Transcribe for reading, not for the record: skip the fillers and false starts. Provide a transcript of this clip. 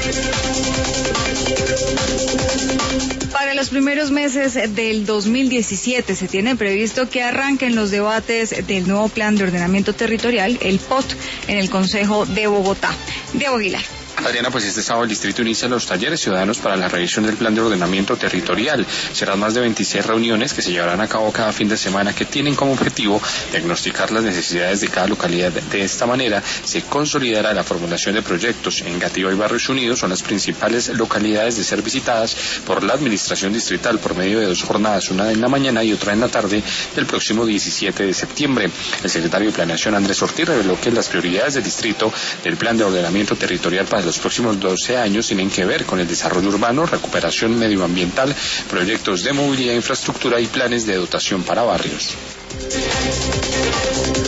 Para los primeros meses del 2017 se tiene previsto que arranquen los debates del nuevo Plan de Ordenamiento Territorial, el POT, en el Consejo de Bogotá. Diego Aguilar. Adriana, pues este sábado el distrito inicia los talleres ciudadanos para la revisión del plan de ordenamiento territorial. Serán más de 26 reuniones que se llevarán a cabo cada fin de semana que tienen como objetivo diagnosticar las necesidades de cada localidad. De esta manera se consolidará la formulación de proyectos. Engativá y Barrios Unidos son las principales localidades de ser visitadas por la administración distrital por medio de 2 jornadas, una en la mañana y otra en la tarde del próximo 17 de septiembre. El secretario de Planeación, Andrés Ortiz, reveló que las prioridades del distrito del plan de ordenamiento territorial para los próximos 12 años tienen que ver con el desarrollo urbano, recuperación medioambiental, proyectos de movilidad e infraestructura y planes de dotación para barrios.